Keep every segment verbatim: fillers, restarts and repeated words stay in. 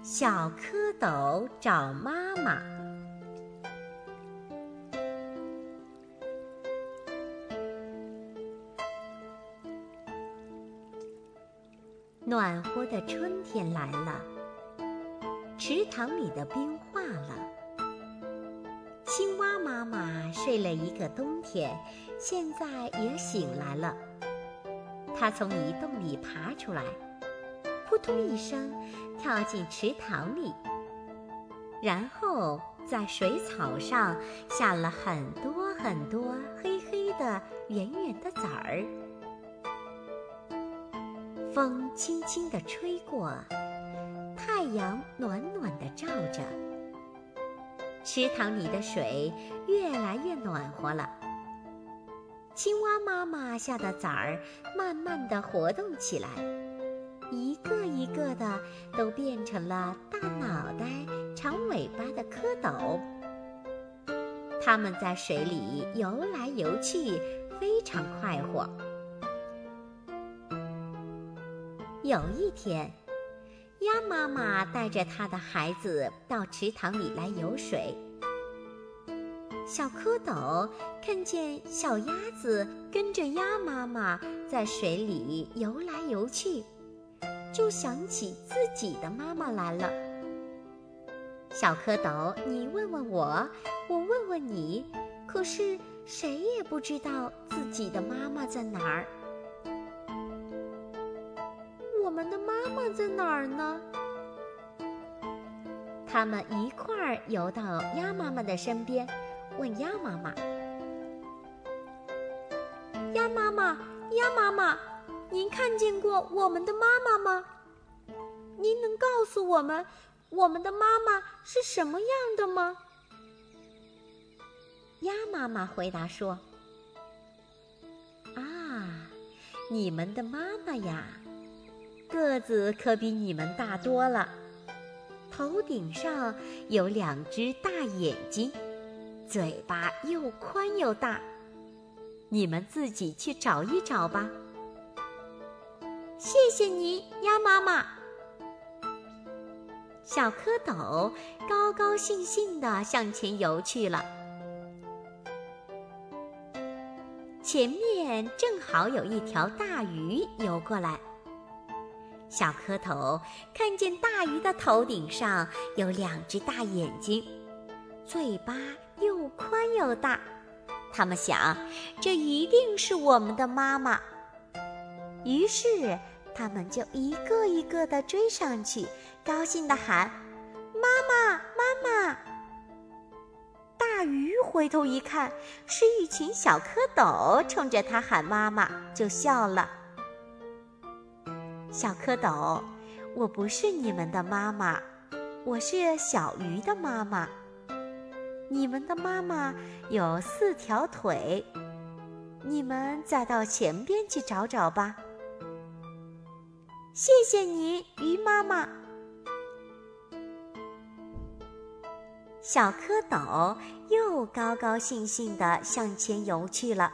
小蝌蚪找妈妈。暖和的春天来了，池塘里的冰化了。青蛙妈妈睡了一个冬天，现在也醒来了。她从泥洞里爬出来，扑通一声跳进池塘里，然后在水草上下了很多很多黑黑的圆圆的籽儿。风轻轻地吹过，太阳暖暖地照着，池塘里的水越来越暖和了。青蛙妈妈下的籽儿慢慢地活动起来，一个一个的都变成了大脑袋、长尾巴的蝌蚪。它们在水里游来游去，非常快活。有一天，鸭妈妈带着她的孩子到池塘里来游水。小蝌蚪看见小鸭子跟着鸭妈妈在水里游来游去，就想起自己的妈妈来了。小蝌蚪，你问问我，我问问你，可是谁也不知道自己的妈妈在哪儿。我们的妈妈在哪儿呢？他们一块儿游到鸭妈妈的身边，问鸭妈妈：鸭妈妈，鸭妈妈，您看见过我们的妈妈吗？您能告诉我们，我们的妈妈是什么样的吗？鸭妈妈回答说：啊，你们的妈妈呀，个子可比你们大多了，头顶上有两只大眼睛，嘴巴又宽又大，你们自己去找一找吧。谢谢你，鸭妈妈。小蝌蚪高高兴兴地向前游去了。前面正好有一条大鱼游过来。小蝌蚪看见大鱼的头顶上有两只大眼睛，嘴巴又宽又大，他们想，这一定是我们的妈妈。于是他们就一个一个地追上去，高兴地喊：妈妈，妈妈！大鱼回头一看，是一群小蝌蚪冲着他喊妈妈，就笑了。小蝌蚪，我不是你们的妈妈，我是小鱼的妈妈。你们的妈妈有四条腿，你们再到前边去找找吧。谢谢你，鱼妈妈。小蝌蚪又高高兴兴地向前游去了。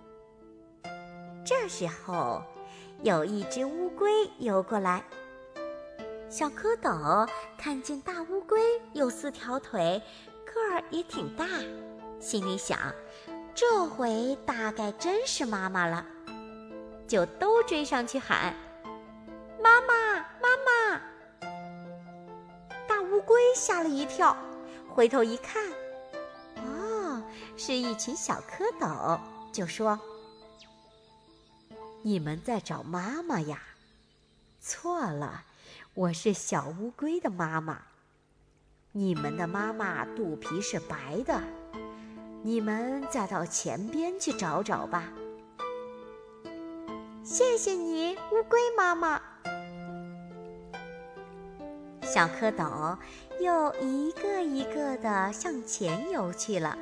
这时候，有一只乌龟游过来。小蝌蚪看见大乌龟有四条腿，个儿也挺大，心里想，这回大概真是妈妈了，就都追上去喊：妈妈，妈妈！大乌龟吓了一跳，回头一看，哦，是一群小蝌蚪，就说：你们在找妈妈呀？错了，我是小乌龟的妈妈。你们的妈妈肚皮是白的，你们再到前边去找找吧。谢谢你，乌龟妈妈。小蝌蚪又一个一个地向前游去了。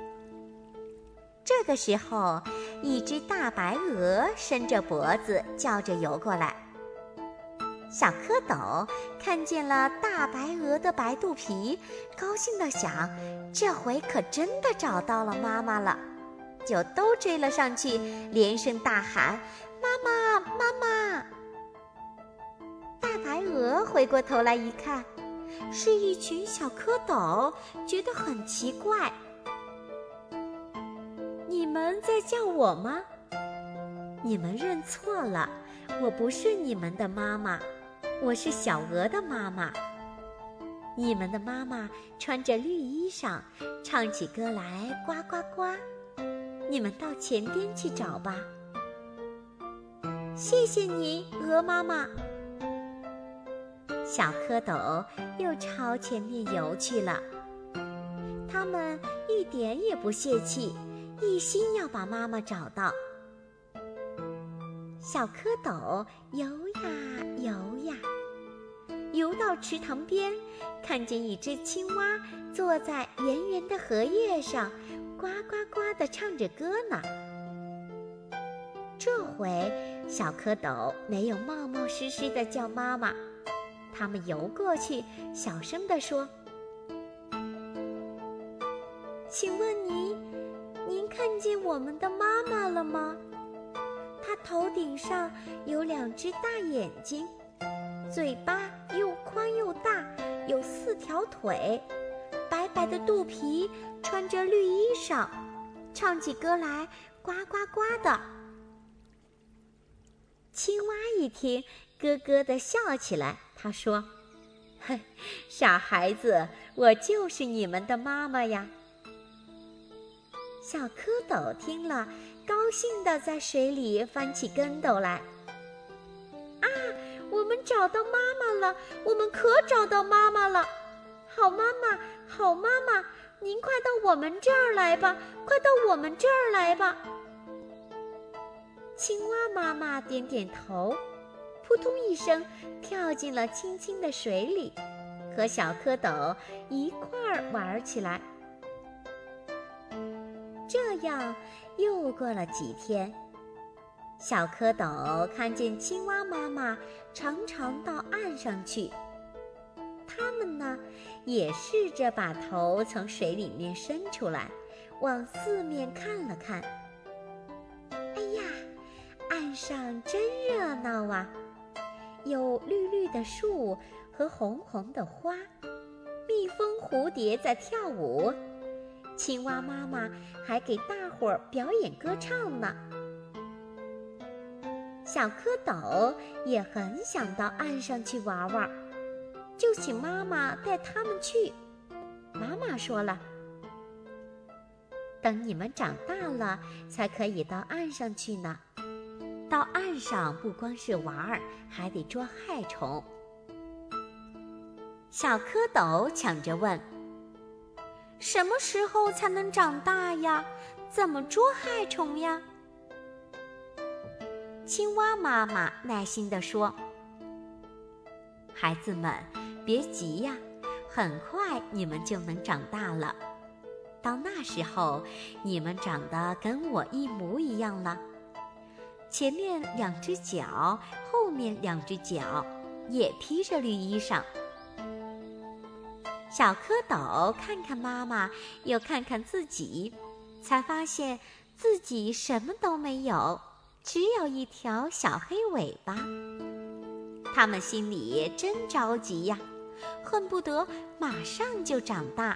这个时候，一只大白鹅伸着脖子叫着游过来。小蝌蚪看见了大白鹅的白肚皮，高兴地想，这回可真的找到了妈妈了，就都追了上去，连声大喊：妈妈，妈妈！大白鹅回过头来一看， 是一群小蝌蚪，觉得很奇怪。你们在叫我吗？你们认错了，我不是你们的妈妈，我是小鹅的妈妈。你们的妈妈穿着绿衣裳，唱起歌来呱呱呱。你们到前边去找吧。谢谢你，鹅妈妈。小蝌蚪又朝前面游去了。它们一点也不泄气，一心要把妈妈找到。小蝌蚪游呀游呀，游到池塘边，看见一只青蛙坐在圆圆的荷叶上，呱呱呱地唱着歌呢。这回小蝌蚪没有冒冒失失地叫妈妈，它们游过去，小声地说：请问您，您看见我们的妈妈了吗？她头顶上有两只大眼睛，嘴巴又宽又大，有四条腿，白白的肚皮，穿着绿衣裳，唱起歌来呱呱呱的。青蛙一听，咯咯地笑起来，他说：嘿，傻孩子，我就是你们的妈妈呀。小蝌蚪听了，高兴地在水里翻起跟斗来。啊，我们找到妈妈了，我们可找到妈妈了。好妈妈，好妈妈，您快到我们这儿来吧，快到我们这儿来吧。青蛙妈妈点点头，扑通一声跳进了清清的水里，和小蝌蚪一块儿玩起来。这样又过了几天，小蝌蚪看见青蛙妈妈常常到岸上去，它们呢也试着把头从水里面伸出来，往四面看了看。哎呀，岸上真热闹啊，有绿绿的树和红红的花，蜜蜂蝴蝶在跳舞，青蛙妈妈还给大伙儿表演歌唱呢。小蝌蚪也很想到岸上去玩玩，就请妈妈带他们去。妈妈说了，等你们长大了才可以到岸上去呢。到岸上不光是玩儿，还得捉害虫。小蝌蚪抢着问，什么时候才能长大呀？怎么捉害虫呀？青蛙妈妈耐心地说，孩子们别急呀，很快你们就能长大了。到那时候，你们长得跟我一模一样了，前面两只脚，后面两只脚，也披着绿衣裳。小蝌蚪看看妈妈，又看看自己，才发现自己什么都没有，只有一条小黑尾巴。他们心里真着急呀，恨不得马上就长大。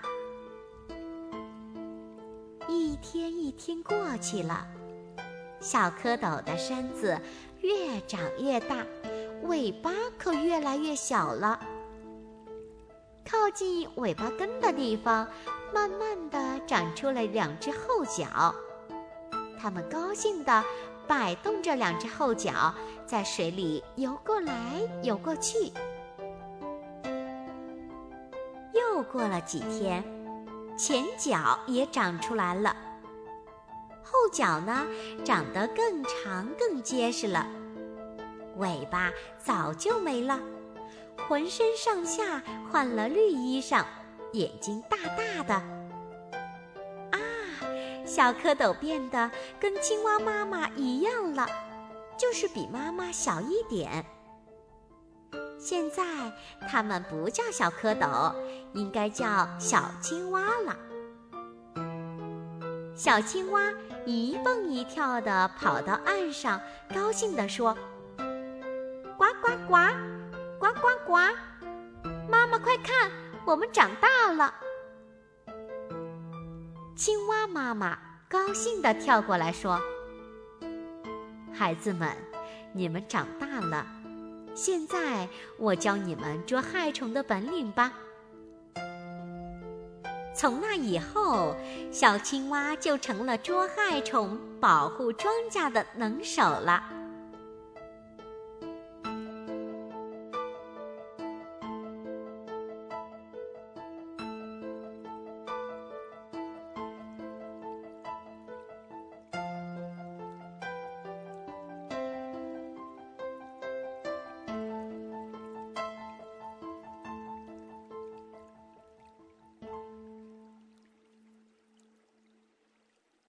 一天一天过去了，小蝌蚪的身子越长越大，尾巴可越来越小了。靠近尾巴根的地方，慢慢地长出了两只后脚。它们高兴地摆动着两只后脚，在水里游过来游过去。又过了几天，前脚也长出来了，后脚呢长得更长更结实了，尾巴早就没了，浑身上下换了绿衣裳，眼睛大大的。啊，小蝌蚪变得跟青蛙妈妈一样了，就是比妈妈小一点。现在它们不叫小蝌蚪，应该叫小青蛙了。小青蛙一蹦一跳地跑到岸上，高兴地说：呱呱呱，呱呱呱，妈妈妈快看，我们长大了！”青蛙妈妈高兴地跳过来说：“孩子们，你们长大了，现在我教你们捉害虫的本领吧。”从那以后，小青蛙就成了捉害虫、保护庄稼的能手了。